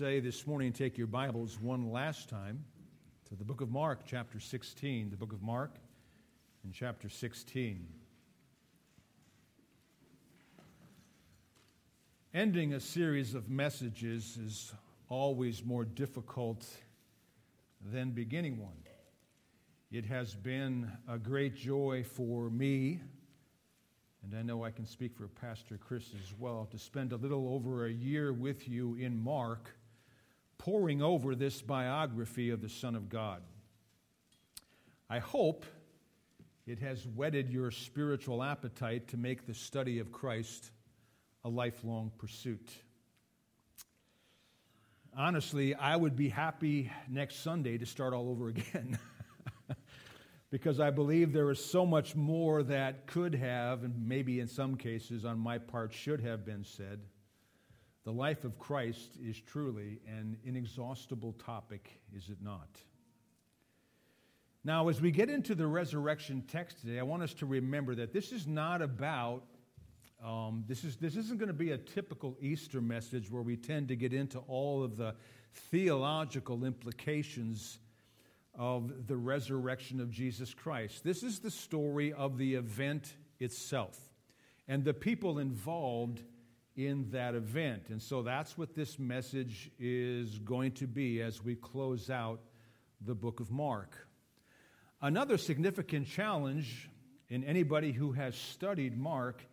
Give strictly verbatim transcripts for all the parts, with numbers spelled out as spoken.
say this morning, take your Bibles one last time to the book of Mark, chapter sixteen. The book of Mark in chapter sixteen. Ending a series of messages is always more difficult than beginning one. It has been a great joy for me, and I know I can speak for Pastor Chris as well, to spend a little over a year with you in Mark, poring over this biography of the Son of God. I hope it has whetted your spiritual appetite to make the study of Christ a lifelong pursuit. Honestly, I would be happy next Sunday to start all over again. Because I believe there is so much more that could have, and maybe in some cases on my part should have been said. The life of Christ is truly an inexhaustible topic, is it not? Now, as we get into the resurrection text today, I want us to remember that this is not about, um, this is this isn't going to be a typical Easter message where we tend to get into all of the theological implications of the resurrection of Jesus Christ. This is the story of the event itself and the people involved in that event. And so that's what this message is going to be as we close out the book of Mark. Another significant challenge in anybody who has studied Mark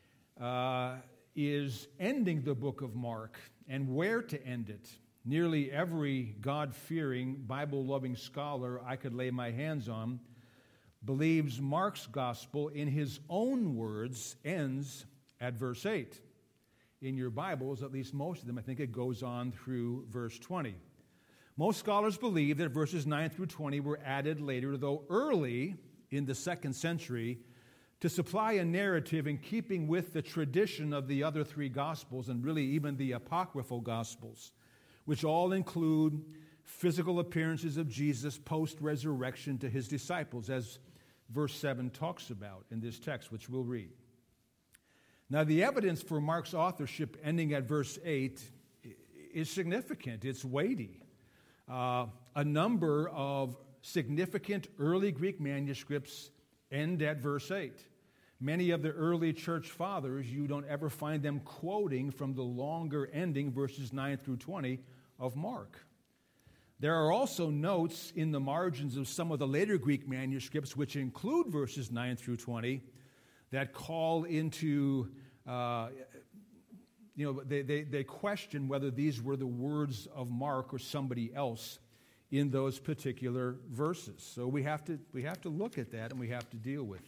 uh, is ending the book of Mark and where to end it. Nearly every God-fearing, Bible-loving scholar I could lay my hands on believes Mark's gospel, in his own words, ends at verse eight. In your Bibles, at least most of them, I think it goes on through verse twenty. Most scholars believe that verses nine through twenty were added later, though early in the second century, to supply a narrative in keeping with the tradition of the other three gospels, and really even the apocryphal gospels, which all include physical appearances of Jesus post-resurrection to his disciples, as verse seven talks about in this text, which we'll read. Now, the evidence for Mark's authorship ending at verse eight is significant. It's weighty. Uh, a number of significant early Greek manuscripts end at verse eight. Many of the early church fathers, you don't ever find them quoting from the longer ending verses nine through twenty of Mark. There are also notes in the margins of some of the later Greek manuscripts, which include verses nine through twenty, that call into, uh, you know, they, they, they question whether these were the words of Mark or somebody else in those particular verses. So we have to we have to look at that and we have to deal with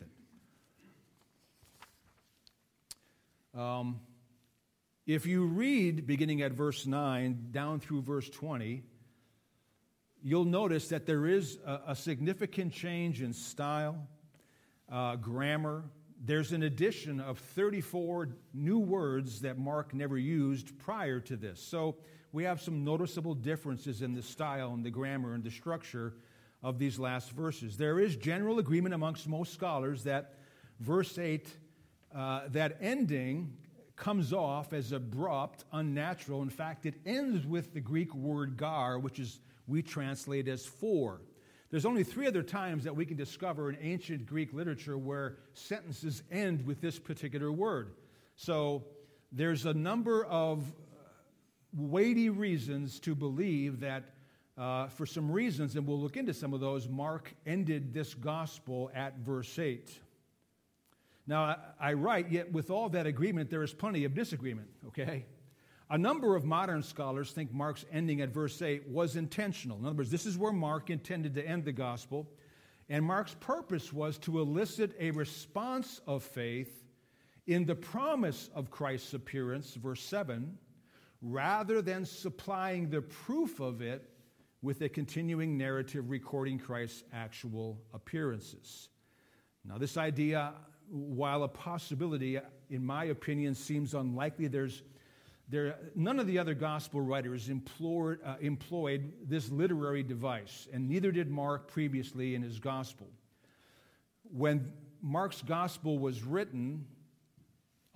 it. Um, if you read beginning at verse nine down through verse twenty, you'll notice that there is a, a significant change in style, uh, grammar. There's an addition of thirty-four new words that Mark never used prior to this. So we have some noticeable differences in the style and the grammar and the structure of these last verses. There is general agreement amongst most scholars that verse eight, uh, that ending comes off as abrupt, unnatural. In fact, it ends with the Greek word gar, which is we translate as for. There's only three other times that we can discover in ancient Greek literature where sentences end with this particular word. So there's a number of weighty reasons to believe that uh, for some reasons, and we'll look into some of those, Mark ended this gospel at verse eight. Now, I, I write, yet with all that agreement, there is plenty of disagreement, okay? A number of modern scholars think Mark's ending at verse eight was intentional. In other words, this is where Mark intended to end the gospel, and Mark's purpose was to elicit a response of faith in the promise of Christ's appearance, verse seven, rather than supplying the proof of it with a continuing narrative recording Christ's actual appearances. Now, this idea, while a possibility, in my opinion, seems unlikely, there's there, none of the other gospel writers implored, uh, employed this literary device, and neither did Mark previously in his gospel. When Mark's gospel was written,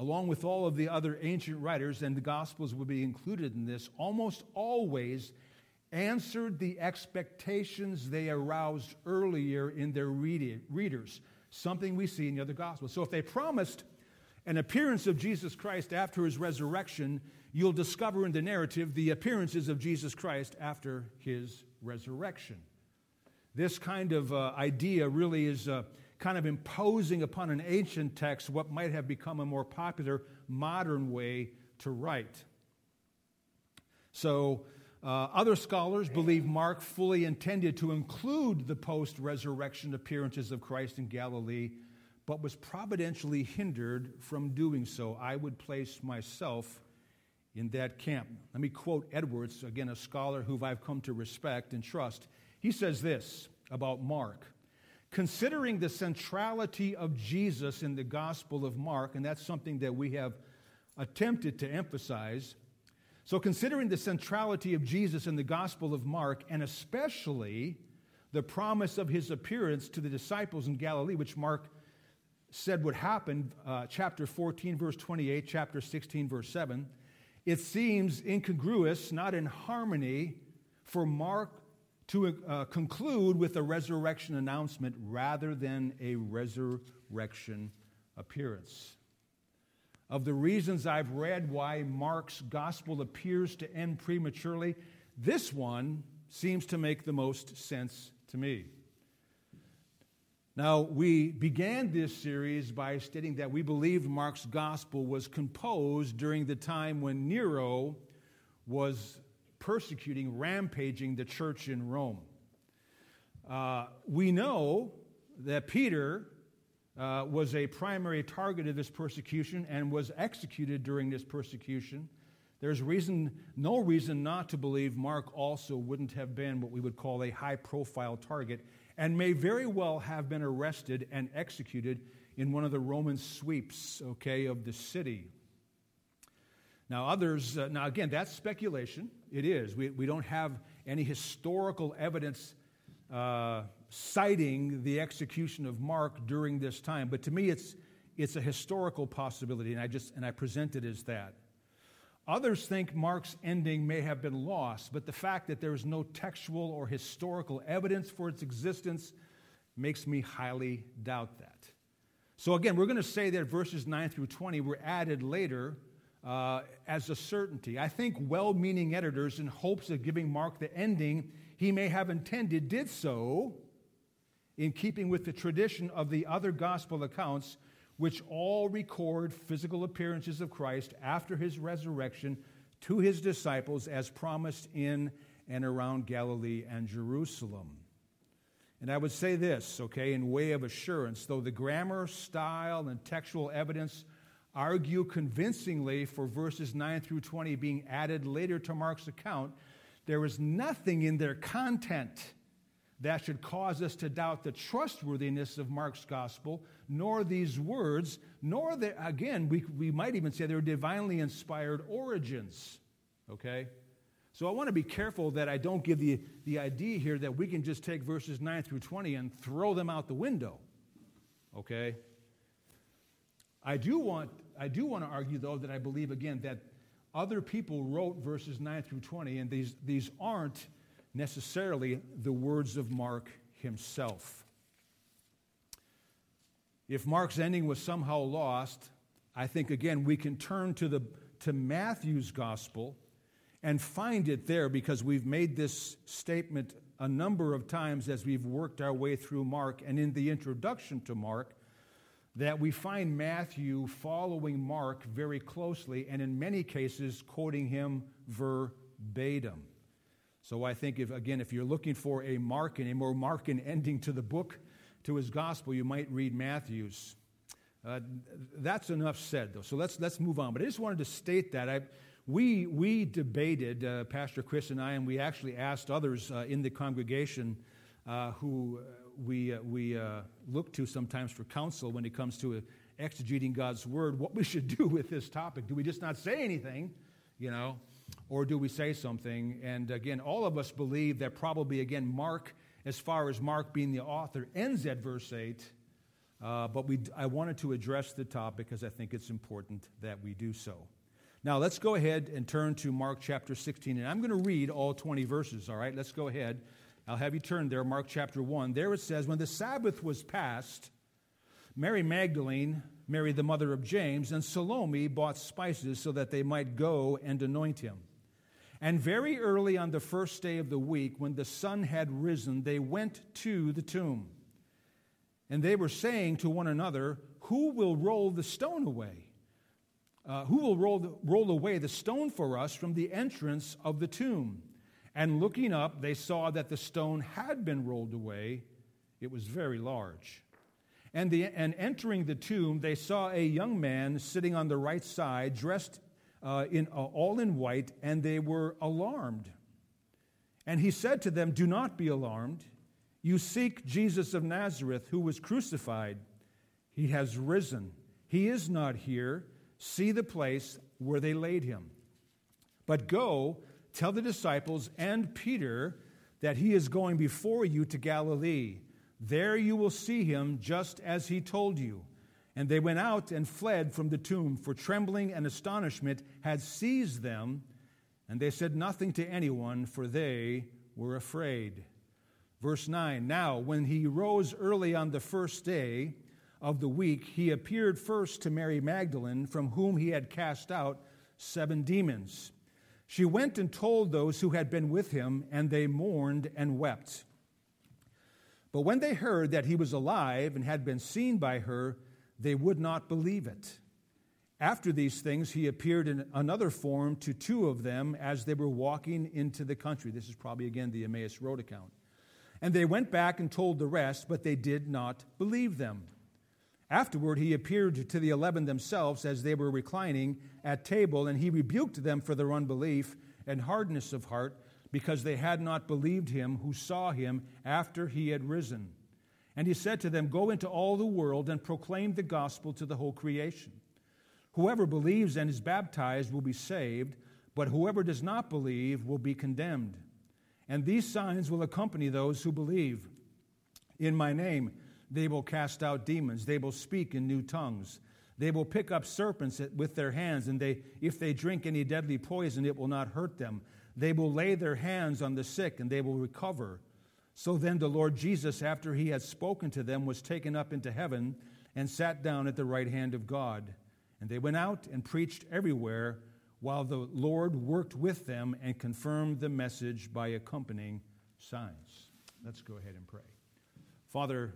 along with all of the other ancient writers, and the Gospels would be included in this, almost always answered the expectations they aroused earlier in their read- readers, something we see in the other Gospels. So if they promised an appearance of Jesus Christ after his resurrection, you'll discover in the narrative the appearances of Jesus Christ after his resurrection. This kind of uh, idea really is uh, kind of imposing upon an ancient text what might have become a more popular modern way to write. So, uh, other scholars believe Mark fully intended to include the post-resurrection appearances of Christ in Galilee, but was providentially hindered from doing so. I would place myself in that camp. Let me quote Edwards, again, a scholar who I've come to respect and trust. He says this about Mark: considering the centrality of Jesus in the Gospel of Mark, and that's something that we have attempted to emphasize. So considering the centrality of Jesus in the Gospel of Mark, and especially the promise of his appearance to the disciples in Galilee, which Mark said would happen, uh, chapter fourteen, verse twenty-eight, chapter sixteen, verse seven, it seems incongruous, not in harmony, for Mark to uh, conclude with a resurrection announcement rather than a resurrection appearance. Of the reasons I've read why Mark's gospel appears to end prematurely, this one seems to make the most sense to me. Now, we began this series by stating that we believed Mark's gospel was composed during the time when Nero was persecuting, rampaging the church in Rome. Uh, we know that Peter uh, was a primary target of this persecution and was executed during this persecution. There's reason, no reason not to believe Mark also wouldn't have been what we would call a high-profile target, and may very well have been arrested and executed in one of the Roman sweeps, okay, of the city. Now, others, uh, now again, that's speculation. It is. We, we don't have any historical evidence uh, citing the execution of Mark during this time. But to me, it's it's a historical possibility, and I just and I present it as that. Others think Mark's ending may have been lost, but the fact that there is no textual or historical evidence for its existence makes me highly doubt that. So again, we're going to say that verses nine through twenty were added later uh, as a certainty. I think well-meaning editors, in hopes of giving Mark the ending he may have intended, did so in keeping with the tradition of the other gospel accounts, which all record physical appearances of Christ after his resurrection to his disciples as promised in and around Galilee and Jerusalem. And I would say this, okay, in way of assurance, though the grammar, style, and textual evidence argue convincingly for verses nine through twenty being added later to Mark's account, there is nothing in their content that should cause us to doubt the trustworthiness of Mark's gospel, nor these words, nor, the, again, we, we might even say they're divinely inspired origins, okay? So I want to be careful that I don't give the, the idea here that we can just take verses nine through twenty and throw them out the window, okay? I do want, I do want to argue, though, that I believe, again, that other people wrote verses nine through twenty, and these, these aren't necessarily the words of Mark himself. If Mark's ending was somehow lost, I think, again, we can turn to the to Matthew's gospel and find it there, because we've made this statement a number of times as we've worked our way through Mark, and in the introduction to Mark, that we find Matthew following Mark very closely, and in many cases quoting him verbatim. So I think, if again, if you're looking for a Markan, a more Markan ending to the book, to his gospel, you might read Matthew's. Uh, that's enough said, though. So let's let's move on. But I just wanted to state that I we we debated, uh, Pastor Chris and I, and we actually asked others uh, in the congregation uh, who we uh, we uh, look to sometimes for counsel when it comes to uh, exegeting God's word, what we should do with this topic. Do we just not say anything, you know? Or do we say something? And again, all of us believe that probably, again, Mark, as far as Mark being the author, ends at verse eight. uh, but we, I wanted to address the topic because I think it's important that we do so. Now, let's go ahead and turn to Mark chapter sixteen, and I'm going to read all twenty verses, all right? Let's go ahead. I'll have you turn there, Mark chapter one. There it says, when the Sabbath was past, Mary Magdalene, Mary the mother of James, and Salome bought spices so that they might go and anoint him. And very early on the first day of the week, when the sun had risen, they went to the tomb. And they were saying to one another, who will roll the stone away? Uh, who will roll, the, roll away the stone for us from the entrance of the tomb? And looking up, they saw that the stone had been rolled away. It was very large. And, the, and entering the tomb, they saw a young man sitting on the right side, dressed uh, in uh, all in white, and they were alarmed. And he said to them, do not be alarmed. You seek Jesus of Nazareth, who was crucified. He has risen. He is not here. See the place where they laid him. But go, tell the disciples and Peter that he is going before you to Galilee. There you will see him just as he told you. And they went out and fled from the tomb, for trembling and astonishment had seized them. And they said nothing to anyone, for they were afraid. Verse nine, now when he rose early on the first day of the week, he appeared first to Mary Magdalene, from whom he had cast out seven demons. She went and told those who had been with him, and they mourned and wept. But when they heard that he was alive and had been seen by her, they would not believe it. After these things, he appeared in another form to two of them as they were walking into the country. This is probably, again, the Emmaus Road account. And they went back and told the rest, but they did not believe them. Afterward, he appeared to the eleven themselves as they were reclining at table, and he rebuked them for their unbelief and hardness of heart, because they had not believed him who saw him after he had risen. And he said to them, go into all the world and proclaim the gospel to the whole creation. Whoever believes and is baptized will be saved, but whoever does not believe will be condemned. And these signs will accompany those who believe. In my name they will cast out demons. They will speak in new tongues. They will pick up serpents with their hands, and they, if they drink any deadly poison, it will not hurt them. They will lay their hands on the sick, and they will recover. So then the Lord Jesus, after he had spoken to them, was taken up into heaven and sat down at the right hand of God. And they went out and preached everywhere, while the Lord worked with them and confirmed the message by accompanying signs. Let's go ahead and pray. Father,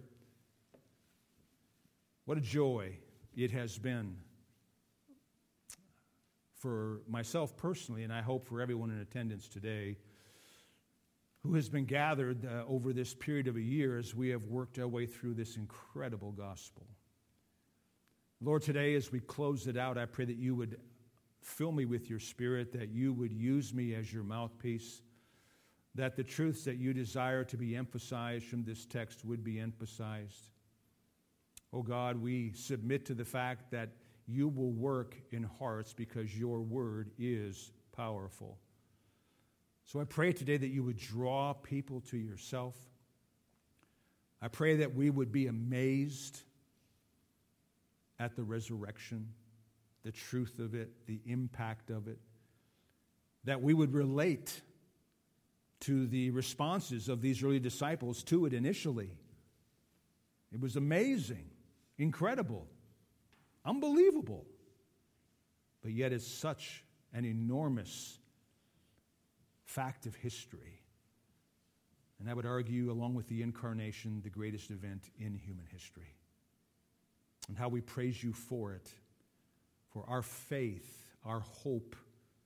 what a joy it has been for myself personally, and I hope for everyone in attendance today, who has been gathered uh, over this period of a year as we have worked our way through this incredible gospel. Lord, today as we close it out, I pray that you would fill me with your Spirit, that you would use me as your mouthpiece, that the truths that you desire to be emphasized from this text would be emphasized. Oh God, we submit to the fact that you will work in hearts because your word is powerful. So I pray today that you would draw people to yourself. I pray that we would be amazed at the resurrection, the truth of it, the impact of it, that we would relate to the responses of these early disciples to it initially. It was amazing, incredible, unbelievable, but yet it's such an enormous fact of history. And I would argue, along with the incarnation, the greatest event in human history. And how we praise you for it, for our faith, our hope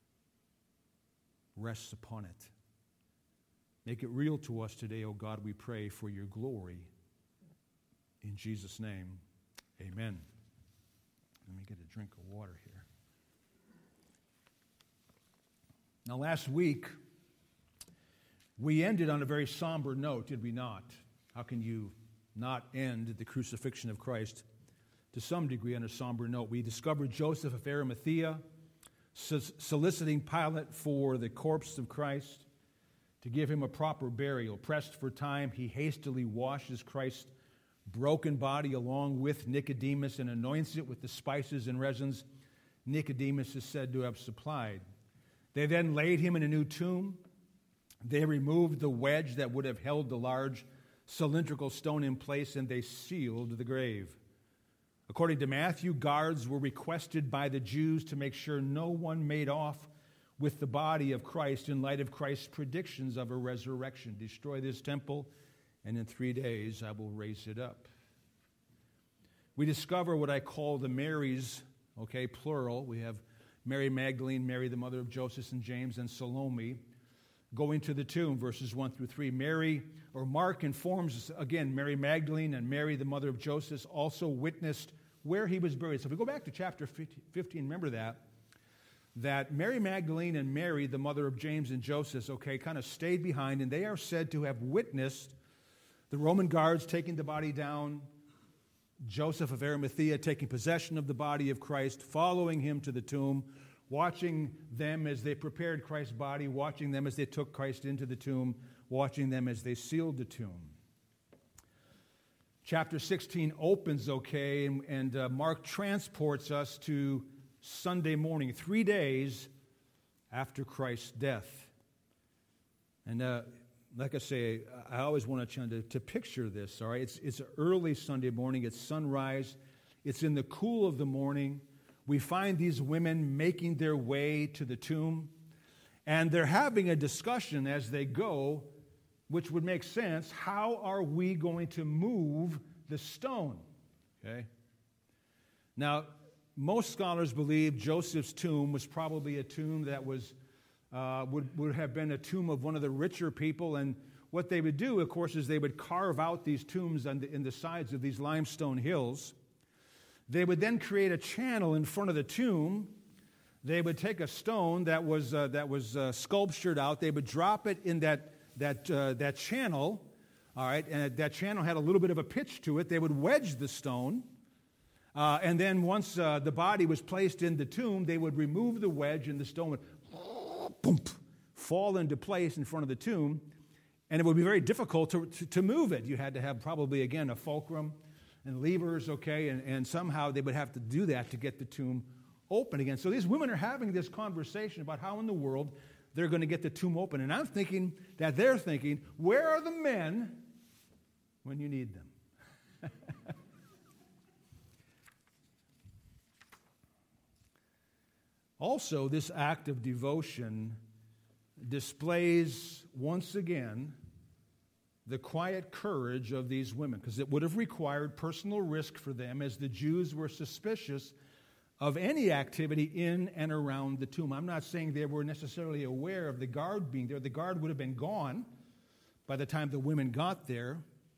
rests upon it. Make it real to us today, O God, we pray, for your glory. In Jesus' name, amen. Let me get a drink of water here. Now, last week, we ended on a very somber note, did we not? How can you not end the crucifixion of Christ to some degree on a somber note? We discovered Joseph of Arimathea soliciting Pilate for the corpse of Christ to give him a proper burial. Pressed for time, he hastily washes Christ's broken body along with Nicodemus and anoints it with the spices and resins Nicodemus is said to have supplied. They then laid him in a new tomb. They removed the wedge that would have held the large cylindrical stone in place, and they sealed the grave. According to Matthew, guards were requested by the Jews to make sure no one made off with the body of Christ in light of Christ's predictions of a resurrection. Destroy this temple, and in three days I will raise it up. We discover what I call the Marys, okay, plural. We have Mary Magdalene, Mary the mother of Joseph and James, and Salome going to the tomb, verses one through three. Mary, or Mark informs us, again, Mary Magdalene and Mary the mother of Joseph also witnessed where he was buried. So if we go back to chapter fifteen, remember that, that Mary Magdalene and Mary, the mother of James and Joseph, okay, kind of stayed behind, and they are said to have witnessed the Roman guards taking the body down, Joseph of Arimathea taking possession of the body of Christ, following him to the tomb, watching them as they prepared Christ's body, watching them as they took Christ into the tomb, watching them as they sealed the tomb. Chapter sixteen opens, okay, and, and uh, Mark transports us to Sunday morning, three days after Christ's death. And uh, like I say, I always want you to, to picture this, all right? It's, it's early Sunday morning. It's sunrise. It's in the cool of the morning. We find these women making their way to the tomb, and they're having a discussion as they go, which would make sense. How are we going to move the stone? Okay? Now, most scholars believe Joseph's tomb was probably a tomb that was uh, would, would have been a tomb of one of the richer people, and what they would do, of course, is they would carve out these tombs on the, in the sides of these limestone hills. They would then create a channel in front of the tomb. They would take a stone that was uh, that was uh, sculptured out. They would drop it in that that uh, that channel, all right, and that channel had a little bit of a pitch to it. They would wedge the stone, uh, and then once uh, the body was placed in the tomb, they would remove the wedge, and the stone would boom, fall into place in front of the tomb, and it would be very difficult to, to, to move it. You had to have probably, again, a fulcrum and levers, okay, and, and somehow they would have to do that to get the tomb open again. So these women are having this conversation about how in the world they're going to get the tomb open. And I'm thinking that they're thinking, where are the men when you need them? Also, this act of devotion displays once again the quiet courage of these women, because it would have required personal risk for them, as the Jews were suspicious of any activity in and around the tomb. I'm not saying they were necessarily aware of the guard being there. The guard would have been gone by the time the women got there.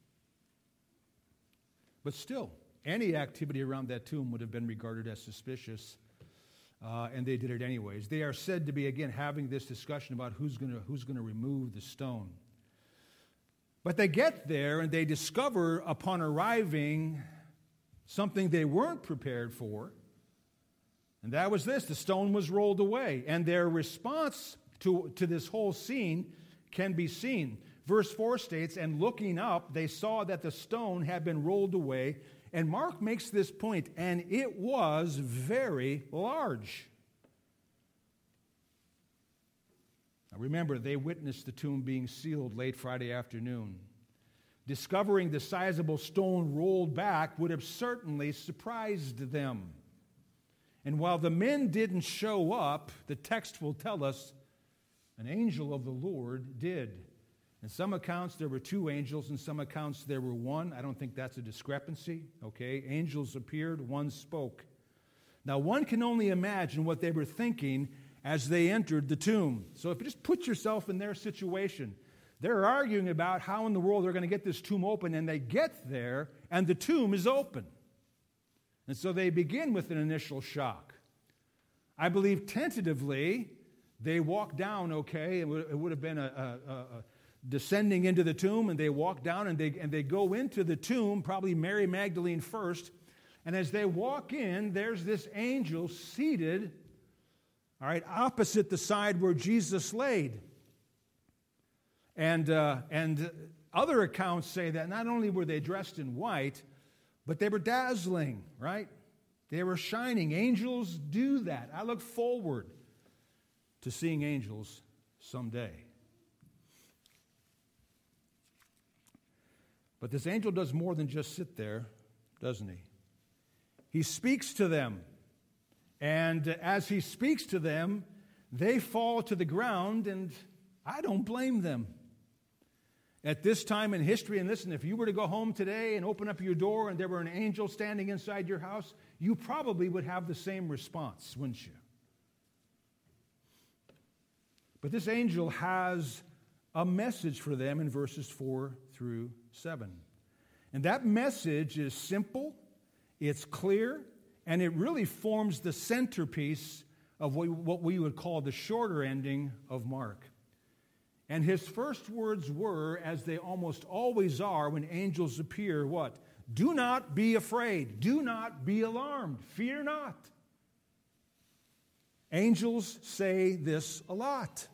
But still, any activity around that tomb would have been regarded as suspicious, uh, and they did it anyways. They are said to be, again, having this discussion about who's going to who's going to remove the stone. But they get there and they discover upon arriving something they weren't prepared for. And that was this: the stone was rolled away. And their response to, to this whole scene can be seen. Verse four states, and looking up, they saw that the stone had been rolled away. And Mark makes this point, and it was very large. Now remember, they witnessed the tomb being sealed late Friday afternoon. Discovering the sizable stone rolled back would have certainly surprised them. And while the men didn't show up, the text will tell us an angel of the Lord did. In some accounts, there were two angels. In some accounts, there were one. I don't think that's a discrepancy, okay? Angels appeared, one spoke. Now, one can only imagine what they were thinking as they entered the tomb. So if you just put yourself in their situation, they're arguing about how in the world they're going to get this tomb open, and they get there, and the tomb is open. And so they begin with an initial shock. I believe tentatively they walk down, okay? It would, it would have been a, a, a descending into the tomb, and they walk down and they, and they go into the tomb, probably Mary Magdalene first. And as they walk in, there's this angel seated, all right, opposite the side where Jesus laid. And, uh, and other accounts say that not only were they dressed in white, but they were dazzling, right? They were shining. Angels do that. I look forward to seeing angels someday. But this angel does more than just sit there, doesn't he? He speaks to them. And as he speaks to them, they fall to the ground, and I don't blame them. At this time in history, and listen, if you were to go home today and open up your door and there were an angel standing inside your house, you probably would have the same response, wouldn't you? But this angel has a message for them in verses four through seven. And that message is simple, it's clear, and it really forms the centerpiece of what we would call the shorter ending of Mark. And his first words were, as they almost always are when angels appear, what? Do not be afraid. Do not be alarmed. Fear not. Angels say this a lot.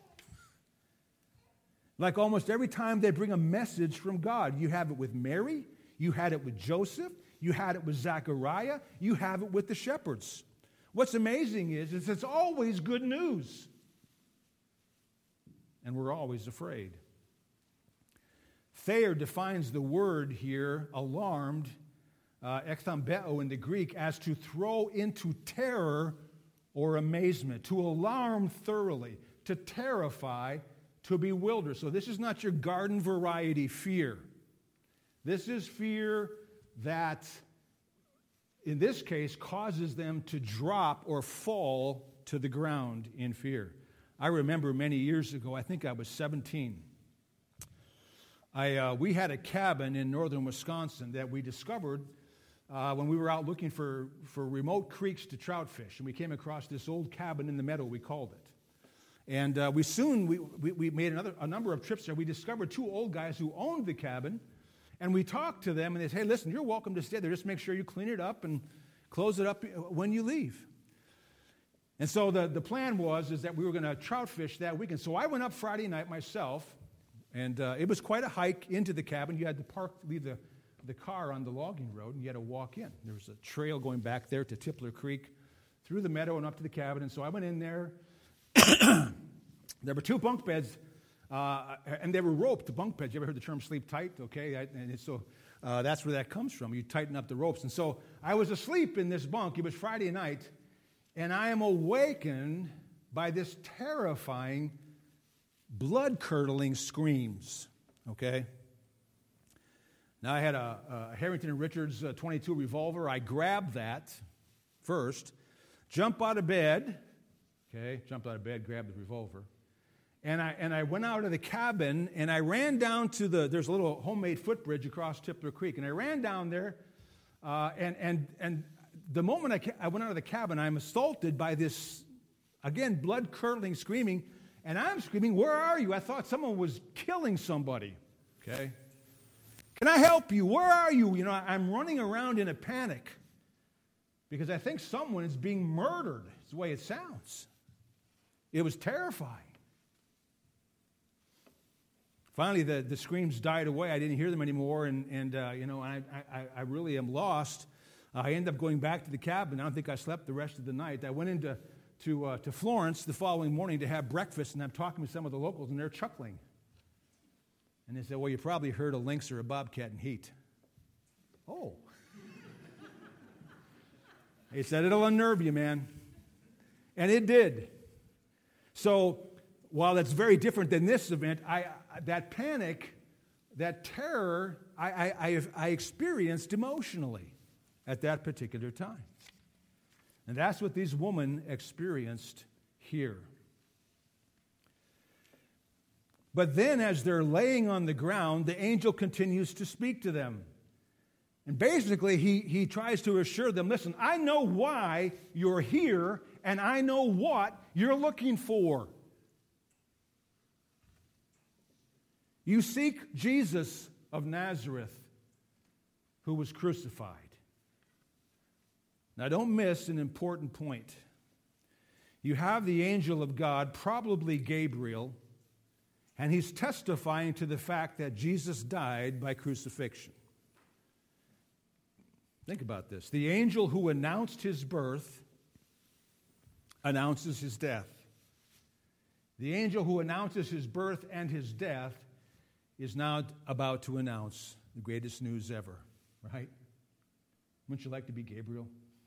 Like almost every time they bring a message from God. You have it with Mary. You had it with Joseph. You had it with Zechariah. You have it with the shepherds. What's amazing is, is it's always good news. And we're always afraid. Thayer defines the word here, alarmed, uh, ekthambeo in the Greek, as to throw into terror or amazement, to alarm thoroughly, to terrify, to bewilder. So this is not your garden variety fear. This is fear that, in this case, causes them to drop or fall to the ground in fear. I remember many years ago, I think I was seventeen. I, uh, we had a cabin in northern Wisconsin that we discovered uh, when we were out looking for, for remote creeks to trout fish. And we came across this old cabin in the meadow, we called it. And uh, we soon, we, we, we made another, a number of trips there. We discovered two old guys who owned the cabin. And we talked to them, and they said, hey, listen, you're welcome to stay there. Just make sure you clean it up and close it up when you leave. And so the, the plan was is that we were going to trout fish that weekend. So I went up Friday night myself, and uh, it was quite a hike into the cabin. You had to park, leave the, the car on the logging road, and you had to walk in. There was a trail going back there to Tippler Creek, through the meadow and up to the cabin. And so I went in there. There were two bunk beds, uh, and they were roped, the bunk beds. You ever heard the term sleep tight? Okay, I, and it's so uh, that's where that comes from. You tighten up the ropes. And so I was asleep in this bunk. It was Friday night. And I am awakened by this terrifying, blood-curdling screams, okay? Now, I had a, a Harrington and Richards uh, twenty-two revolver. I grabbed that first, jump out of bed, okay, jumped out of bed, grabbed the revolver, and I, and I went out of the cabin, and I ran down to the, there's a little homemade footbridge across Tippler Creek, and I ran down there, uh, and, and, and, the moment I, ca- I went out of the cabin, I'm assaulted by this, again, blood-curdling screaming, and I'm screaming, where are you? I thought someone was killing somebody, okay? Can I help you? Where are you? You know, I'm running around in a panic because I think someone is being murdered. It's the way it sounds. It was terrifying. Finally, the, the screams died away. I didn't hear them anymore, and, and uh, you know, I, I, I really am lost. Uh, I ended up going back to the cabin. I don't think I slept the rest of the night. I went into to, uh, to Florence the following morning to have breakfast, and I'm talking with some of the locals, and they're chuckling. And they said, well, you probably heard a lynx or a bobcat in heat. Oh. They said, it'll unnerve you, man. And it did. So while that's very different than this event, I, I that panic, that terror, I, I, I, I experienced emotionally at that particular time. And that's what these women experienced here. But then as they're laying on the ground, the angel continues to speak to them. And basically, he, he tries to assure them, listen, I know why you're here, and I know what you're looking for. You seek Jesus of Nazareth, who was crucified. Now, don't miss an important point. You have the angel of God, probably Gabriel, And he's testifying to the fact that Jesus died by crucifixion. Think about this. The angel who announced his birth announces his death. The angel who announces his birth and his death is now about to announce the greatest news ever, right? Wouldn't you like to be Gabriel?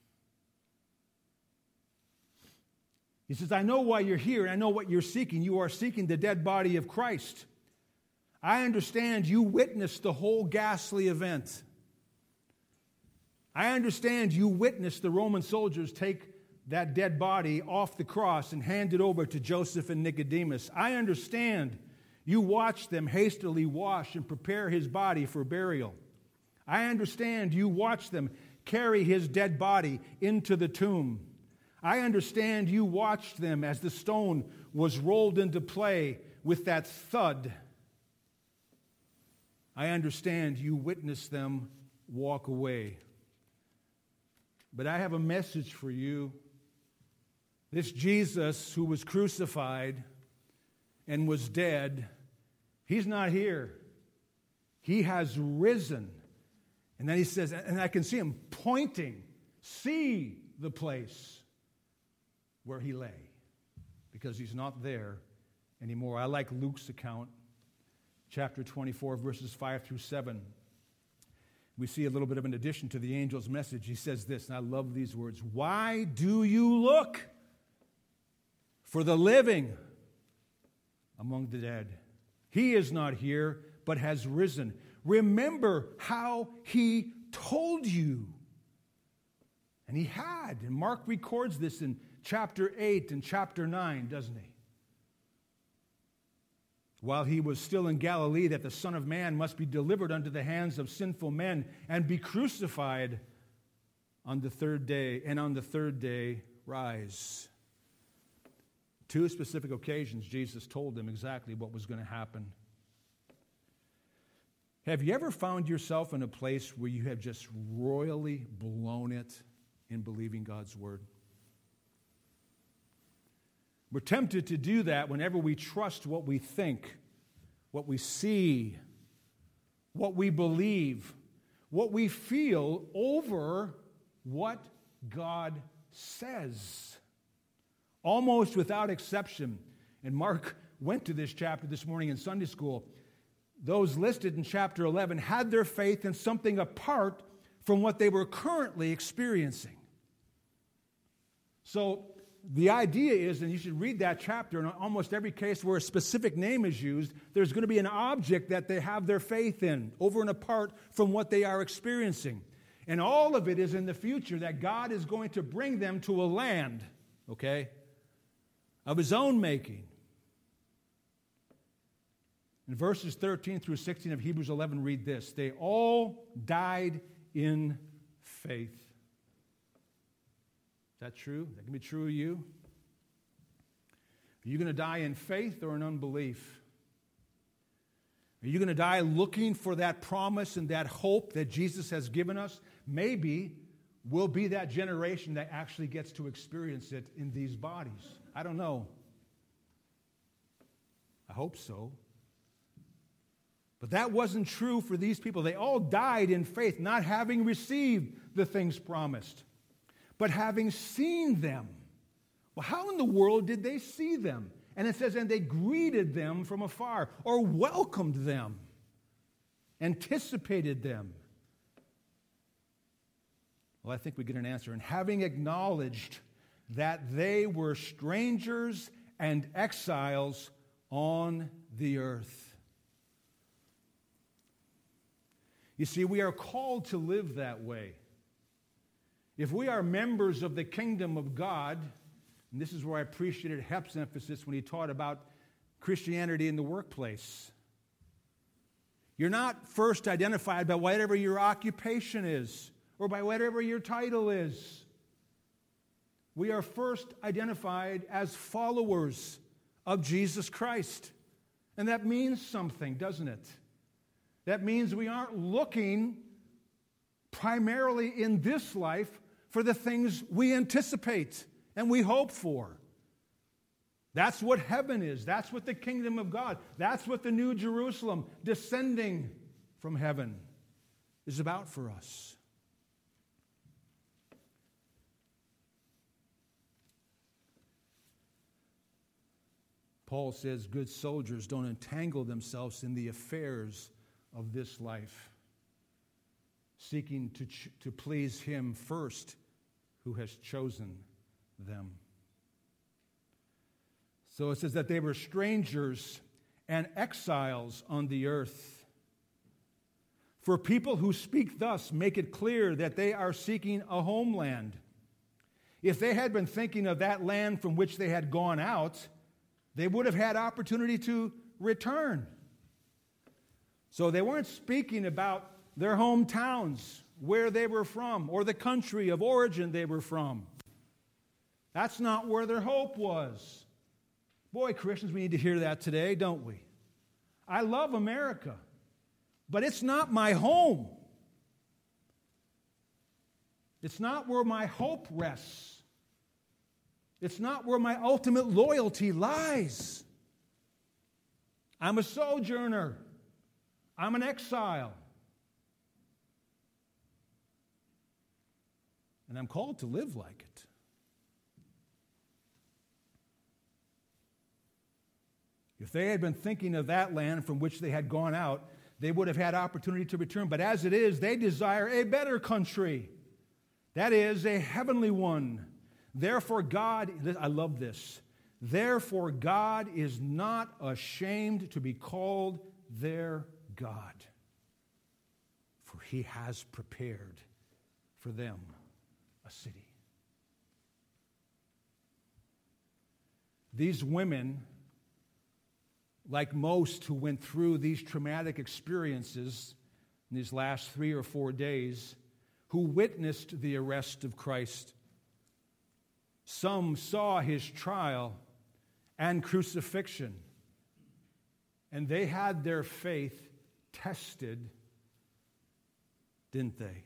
He says, I know why you're here, and I know what you're seeking. You are seeking the dead body of Christ. I understand you witnessed the whole ghastly event. I understand you witnessed the Roman soldiers take that dead body off the cross and hand it over to Joseph and Nicodemus. I understand you watched them hastily wash and prepare his body for burial. I understand you watched them carry his dead body into the tomb. I understand you watched them as the stone was rolled into play with that thud. I understand you witnessed them walk away. But I have a message for you. This Jesus who was crucified and was dead, he's not here. He has risen. And then he says, and I can see him pointing, see the place where he lay, because he's not there anymore. I like Luke's account, chapter twenty-four, verses five through seven. We see a little bit of an addition to the angel's message. He says this, and I love these words. Why do you look for the living among the dead? He is not here, but has risen. Remember how he told you. And he had. And Mark records this in chapter eight and chapter nine, doesn't he? While he was still in Galilee, that the Son of Man must be delivered unto the hands of sinful men and be crucified on the third day, and on the third day rise. Two specific occasions, Jesus told them exactly what was going to happen. Have you ever found yourself in a place where you have just royally blown it in believing God's word? We're tempted to do that whenever we trust what we think, what we see, what we believe, what we feel over what God says. Almost without exception. And Mark went to this chapter this morning in Sunday school. Those listed in chapter eleven had their faith in something apart from what they were currently experiencing. So the idea is, and you should read that chapter, in almost every case where a specific name is used, there's going to be an object that they have their faith in, over and apart from what they are experiencing. And all of it is in the future, that God is going to bring them to a land, okay, of his own making. In verses thirteen through sixteen of Hebrews eleven, read this. They all died in faith. Is that true? That can be true of you? Are you going to die in faith or in unbelief? Are you going to die looking for that promise and that hope that Jesus has given us? Maybe we'll be that generation that actually gets to experience it in these bodies. I don't know. I hope so. But that wasn't true for these people. They all died in faith, not having received the things promised, but having seen them. Well, how in the world did they see them? And it says, and they greeted them from afar, or welcomed them, anticipated them. Well, I think we get an answer. And having acknowledged that they were strangers and exiles on the earth. You see, we are called to live that way. If we are members of the kingdom of God, and this is where I appreciated Hep's emphasis when he taught about Christianity in the workplace. You're not first identified by whatever your occupation is or by whatever your title is. We are first identified as followers of Jesus Christ. And that means something, doesn't it? That means we aren't looking primarily in this life for the things we anticipate and we hope for. That's what heaven is. That's what the kingdom of God, that's what the New Jerusalem descending from heaven is about for us. Paul says good soldiers don't entangle themselves in the affairs of this life, seeking to, ch- to please Him first who has chosen them. So it says that they were strangers and exiles on the earth. For people who speak thus make it clear that they are seeking a homeland. If they had been thinking of that land from which they had gone out, they would have had opportunity to return. So they weren't speaking about their hometowns, where they were from, or the country of origin they were from. That's not where their hope was. Boy, Christians, we need to hear that today, don't we? I love America, but it's not my home. It's not where my hope rests. It's not where my ultimate loyalty lies. I'm a sojourner. I'm an exile. And I'm called to live like it. If they had been thinking of that land from which they had gone out, they would have had opportunity to return. But as it is, they desire a better country. That is, a heavenly one. Therefore, God, I love this. Therefore, God is not ashamed to be called their God, for He has prepared for them a city. These women, like most who went through these traumatic experiences in these last three or four days, who witnessed the arrest of Christ, some saw His trial and crucifixion, and they had their faith tested, didn't they?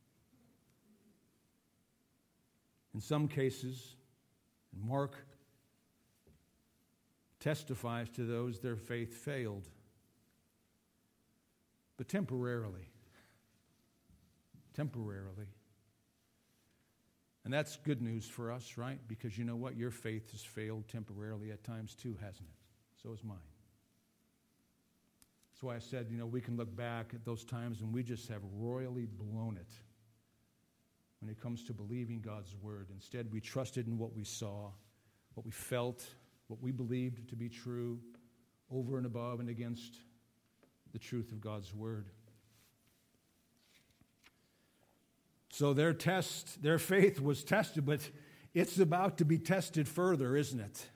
In some cases, Mark testifies to those their faith failed, but temporarily. Temporarily. And that's good news for us, right? Because you know what? Your faith has failed temporarily at times too, hasn't it? So has mine. That's why I said, you know, we can look back at those times and we just have royally blown it when it comes to believing God's word. Instead, we trusted in what we saw, what we felt, what we believed to be true, over and above and against the truth of God's word. So their test, their faith was tested, but it's about to be tested further, isn't it?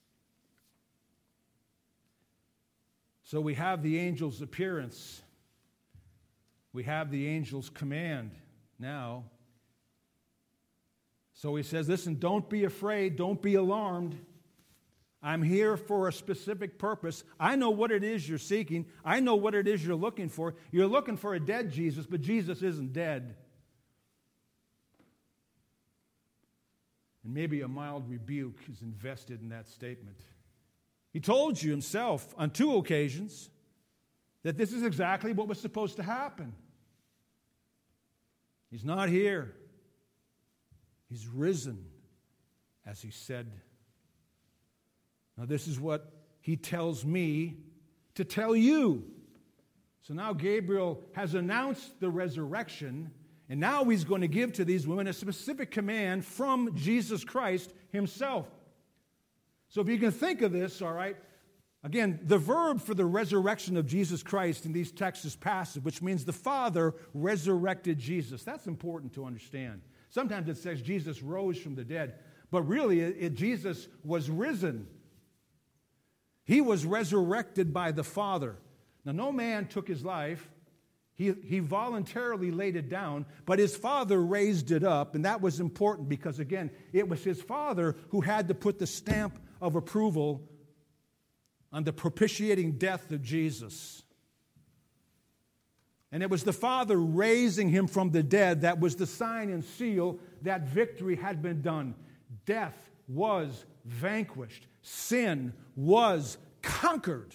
So we have the angel's appearance. We have the angel's command now. So he says, listen, don't be afraid, don't be alarmed. I'm here for a specific purpose. I know what it is you're seeking. I know what it is you're looking for. You're looking for a dead Jesus, but Jesus isn't dead. And maybe a mild rebuke is invested in that statement. He told you himself on two occasions that this is exactly what was supposed to happen. He's not here. He's risen, as he said. Now, this is what he tells me to tell you. So now Gabriel has announced the resurrection, and now he's going to give to these women a specific command from Jesus Christ himself. So if you can think of this, all right, again, the verb for the resurrection of Jesus Christ in these texts is passive, which means the Father resurrected Jesus. That's important to understand. Sometimes it says Jesus rose from the dead, but really it, it, Jesus was risen. He was resurrected by the Father. Now, no man took his life. He, he voluntarily laid it down, but his Father raised it up, and that was important because, again, it was his Father who had to put the stamp of approval on the propitiating death of Jesus. And it was the Father raising him from the dead that was the sign and seal that victory had been done. Death was vanquished. sin was conquered.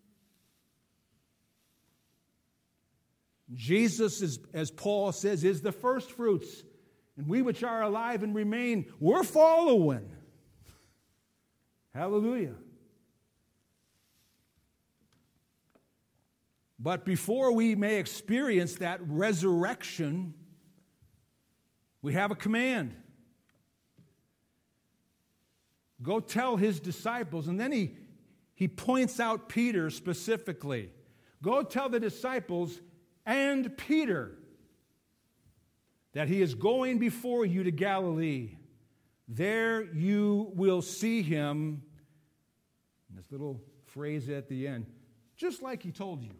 Jesus, is, as Paul says, is the first fruits. And we which are alive and remain, we're following. Hallelujah. But before we may experience that resurrection, we have a command. Go tell his disciples. And then he, he points out Peter specifically. Go tell the disciples and Peter that he is going before you to Galilee. There you will see him. And this little phrase at the end, just like he told you.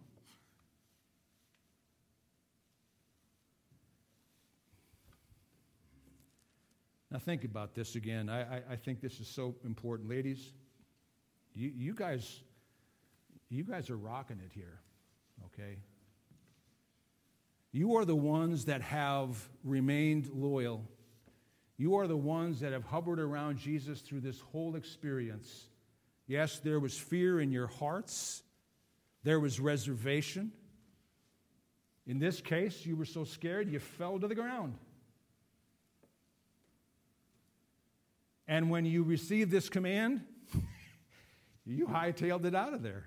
Now think about this again. I, I, I think this is so important. Ladies, you, you guys you guys are rocking it here, okay? You are the ones that have remained loyal. You are the ones that have hovered around Jesus through this whole experience. Yes, there was fear in your hearts. There was reservation. In this case, you were so scared you fell to the ground. And when you received this command, you hightailed it out of there.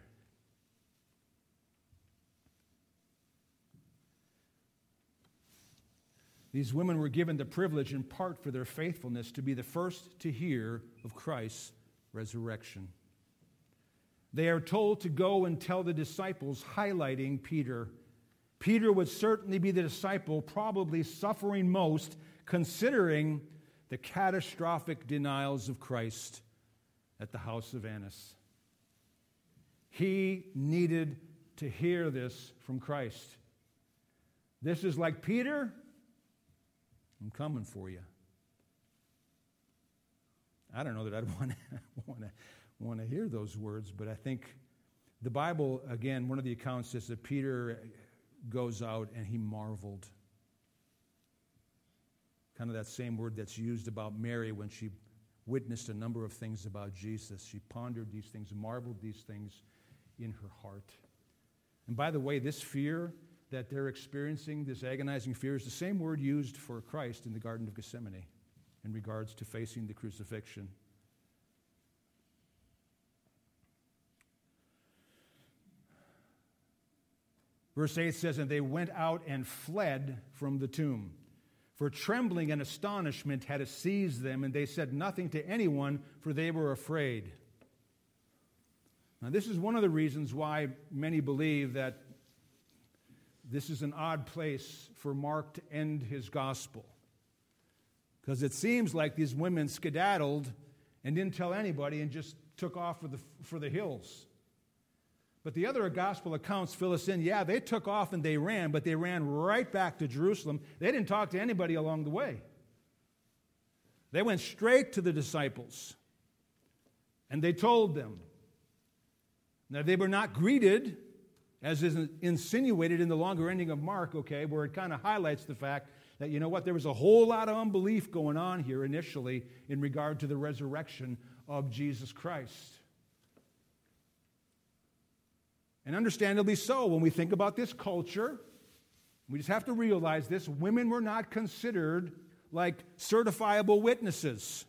These women were given the privilege, in part for their faithfulness, to be the first to hear of Christ's resurrection. They are told to go and tell the disciples, highlighting Peter. Peter would certainly be the disciple probably suffering most, considering the catastrophic denials of Christ at the house of Annas. He needed to hear this from Christ. This is like, Peter, I'm coming for you. I don't know that I'd want to want to want to hear those words, but I think the Bible, again, one of the accounts says that Peter goes out and he marveled. Kind of that same word that's used about Mary when she witnessed a number of things about Jesus. She pondered these things, marveled these things in her heart. And by the way, this fear that they're experiencing, this agonizing fear, is the same word used for Christ in the Garden of Gethsemane in regards to facing the crucifixion. Verse eight says, and they went out and fled from the tomb. For trembling and astonishment had seized them, and they said nothing to anyone, for they were afraid. Now, this is one of the reasons why many believe that this is an odd place for Mark to end his gospel. Because it seems like these women skedaddled and didn't tell anybody and just took off for the, for the hills. But the other gospel accounts fill us in. Yeah, they took off and they ran, but they ran right back to Jerusalem. They didn't talk to anybody along the way. They went straight to the disciples, and they told them. Now, they were not greeted, as is insinuated in the longer ending of Mark, okay, where it kind of highlights the fact that, you know what, there was a whole lot of unbelief going on here initially in regard to the resurrection of Jesus Christ. And understandably so, when we think about this culture, we just have to realize this: women were not considered like certifiable witnesses.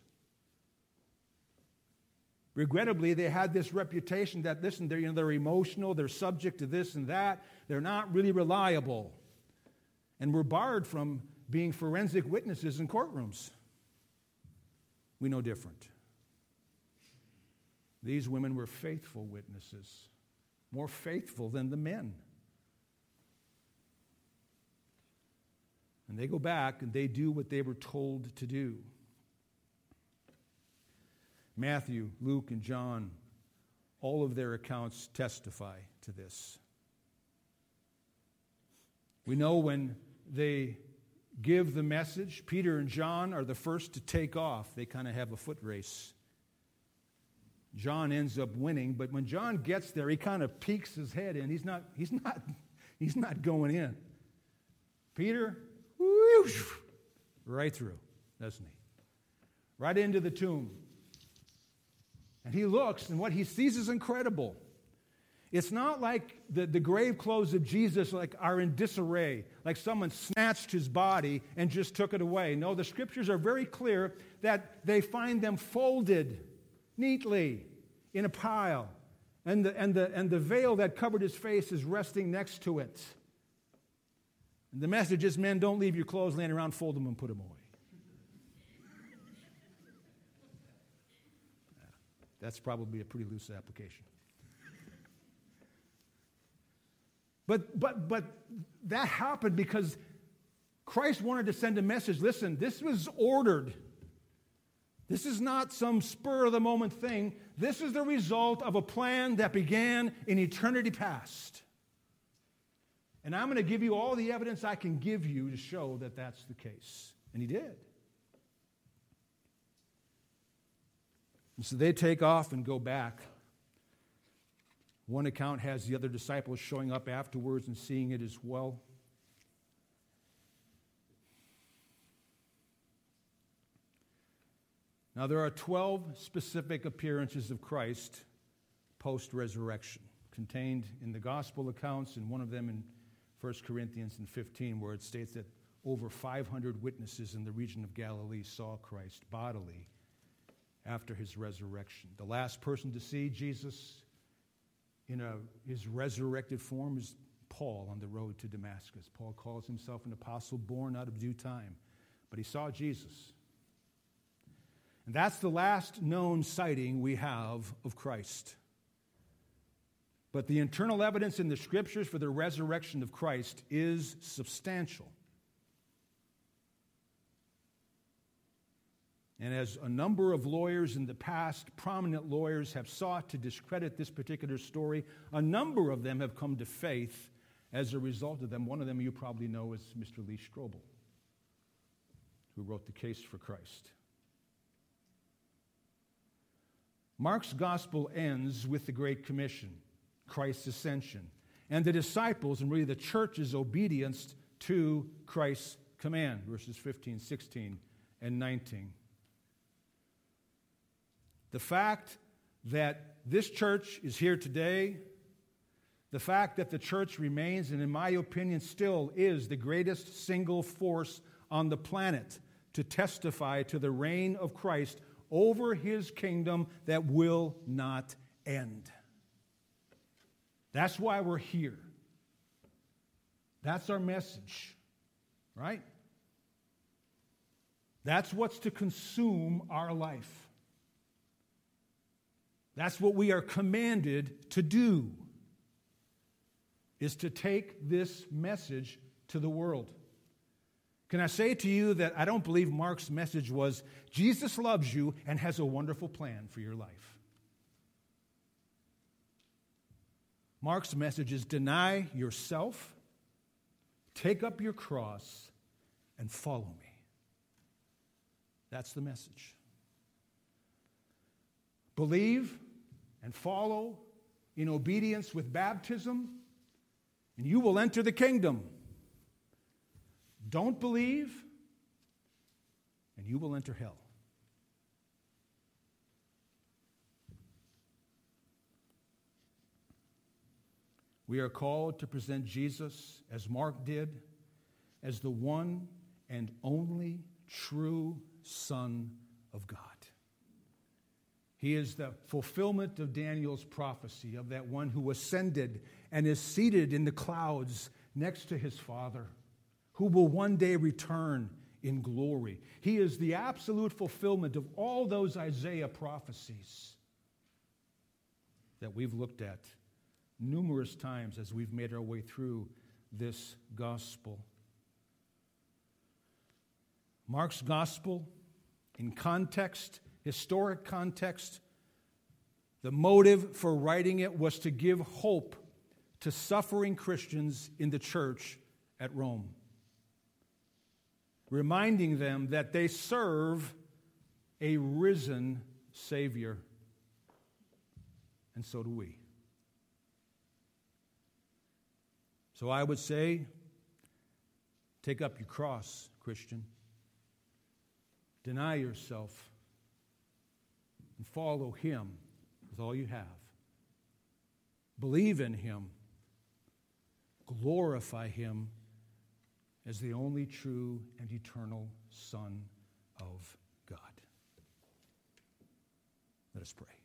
Regrettably, they had this reputation that, listen, they're, you know, they're emotional, they're subject to this and that, they're not really reliable. And we're barred from being forensic witnesses in courtrooms. We know different. These women were faithful witnesses, more faithful than the men. And they go back and they do what they were told to do. Matthew, Luke, and John, all of their accounts testify to this. We know when they give the message, Peter and John are the first to take off. They kind of have a foot race. John ends up winning, but when John gets there, he kind of peeks his head in. He's not, he's not, he's not going in. Peter, whoosh, right through, doesn't he? Right into the tomb. And he looks, and what he sees is incredible. It's not like the, the grave clothes of Jesus like are in disarray, like someone snatched his body and just took it away. No, the scriptures are very clear that they find them folded neatly in a pile. And the, and the, and the veil that covered his face is resting next to it. And the message is, men, don't leave your clothes laying around, fold them and put them away. That's probably a pretty loose application. But, but, but that happened because Christ wanted to send a message. Listen, this was ordered. This is not some spur-of-the-moment thing. This is the result of a plan that began in eternity past. And I'm going to give you all the evidence I can give you to show that that's the case. And he did. And so they take off and go back. One account has the other disciples showing up afterwards and seeing it as well. Now, there are twelve specific appearances of Christ post-resurrection, contained in the gospel accounts, and one of them in First Corinthians and fifteen, where it states that over five hundred witnesses in the region of Galilee saw Christ bodily after his resurrection. The last person to see Jesus in a, his resurrected form is Paul on the road to Damascus. Paul calls himself an apostle born out of due time, but he saw Jesus. And that's the last known sighting we have of Christ. But the internal evidence in the Scriptures for the resurrection of Christ is substantial. And as a number of lawyers in the past, prominent lawyers, have sought to discredit this particular story, a number of them have come to faith as a result of them. One of them you probably know is Mister Lee Strobel, who wrote the case for Christ. Mark's gospel ends with the Great Commission, Christ's ascension, and the disciples and really the church's obedience to Christ's command, verses fifteen, sixteen, and nineteen. The fact that this church is here today, the fact that the church remains, and in my opinion still is, the greatest single force on the planet to testify to the reign of Christ over his kingdom that will not end. That's why we're here. That's our message, right? That's what's to consume our life. That's what we are commanded to do, is to take this message to the world. Can I say to you that I don't believe Mark's message was, Jesus loves you and has a wonderful plan for your life. Mark's message is, deny yourself, take up your cross, and follow me. That's the message. Believe and follow in obedience with baptism, and you will enter the kingdom. Don't believe, and you will enter hell. We are called to present Jesus, as Mark did, as the one and only true Son of God. He is the fulfillment of Daniel's prophecy of that one who ascended and is seated in the clouds next to his Father, who will one day return in glory. He is the absolute fulfillment of all those Isaiah prophecies that we've looked at numerous times as we've made our way through this gospel. Mark's gospel, in context, historic context, the motive for writing it was to give hope to suffering Christians in the church at Rome, reminding them that they serve a risen Savior, and so do we. So I would say, take up your cross, Christian. Deny yourself and follow him with all you have. Believe in him. Glorify him as the only true and eternal Son of God. Let us pray.